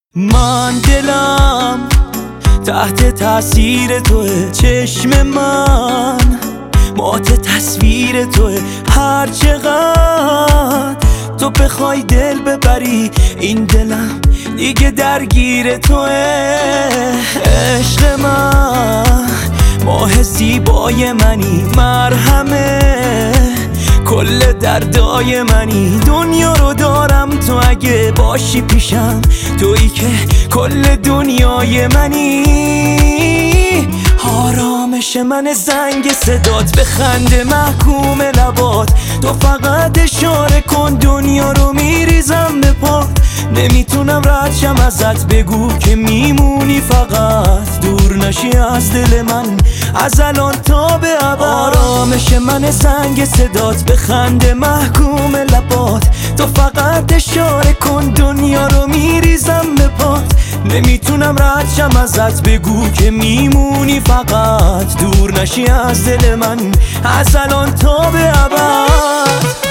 من دلم تحت تاثیر توه، چشم من مات تصویر توه. هر چقدر تو بخوای دل ببری، این دلم دیگه درگیر توه. عشق من ماه زیبای منی، مرهمه کل دردای منی. دنیا رو دارم تو اگه باشی پیشم، تویی که کل دنیای منی. آرامش من زنگ صدات، به خنده محکوم لبات. تو فقط اشاره کن دنیا رو میریزم به پات. نمیتونم رد شم ازت، بگو که میمونی فقط. دور نشی از دل من از الان تا به ابد. آرامش من زنگ صدات، به خنده محکوم لبات. تو فقط اشاره کن دنیا رو میریزم به پات. نمیتونم رد شم ازت، بگو که میمونی فقط. دور نشی از دل من از الان تا به ابد.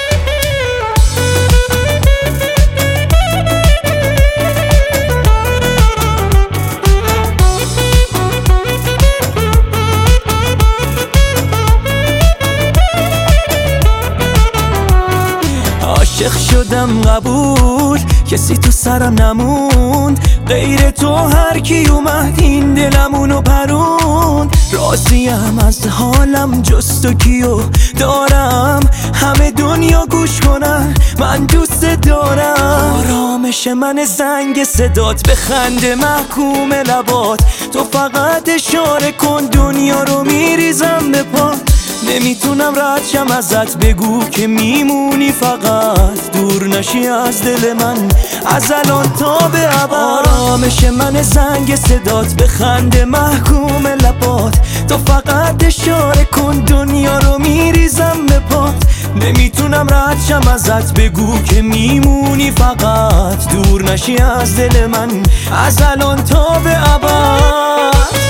عاشق شدم قبول، کسی تو سرم نموند غیر تو. هر کی اومد این دلمونو پروند. راضیم از حالم جز تو کیو دارم، همه دنیا گوش کنن من دوست دارم. آرامش من زنگ صدات، به خنده محکوم لبات. تو فقط اشاره کن دنیا رو میریزم به پات. نمیتونم رد شم ازت، بگو که میمونی فقط. دور نشی از دل من از الان تا به ابد. آرامش من زنگ صدات، به خنده محکوم لبات. تو فقط اشاره کن دنیا رو میریزم به پات. نمیتونم رد شم ازت، بگو که میمونی فقط. دور نشی از دل من از الان تا به ابد.